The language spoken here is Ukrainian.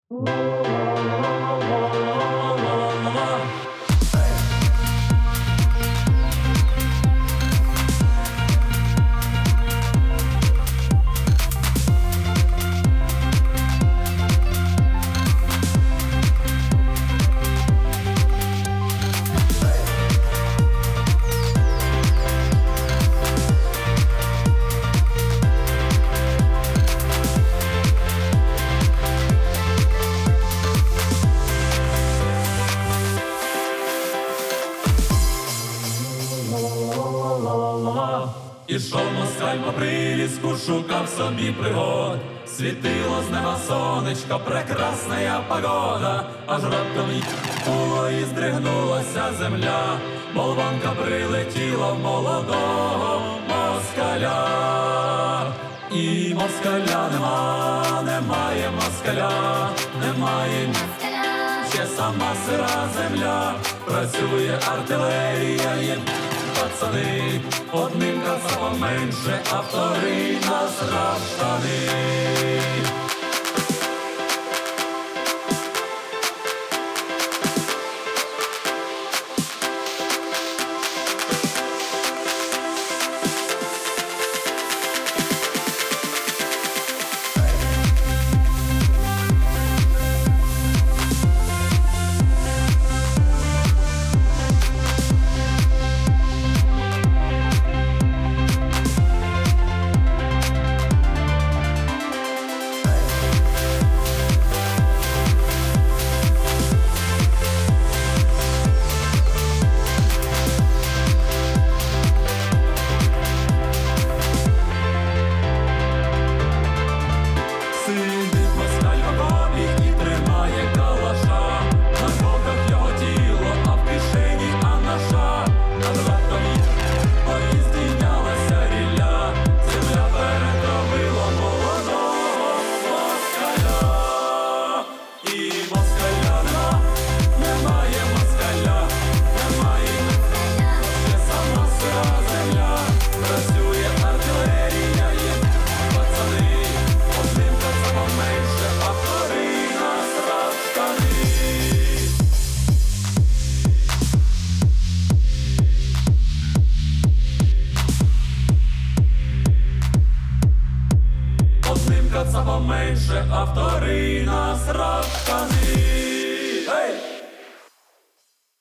Ішов москаль по приліску, шукав собі пригод. Світило з неба сонечко, прекрасна я погода. Аж раптом було і здригнулася земля. Болванка прилетіла в молодого москаля. І москаля немає москаля, немає ще сама сира земля. Працює артилерія, є пацани, одним кацапом менше, а вторий насрав штани. Кацапом менше, а вторий насрав штани.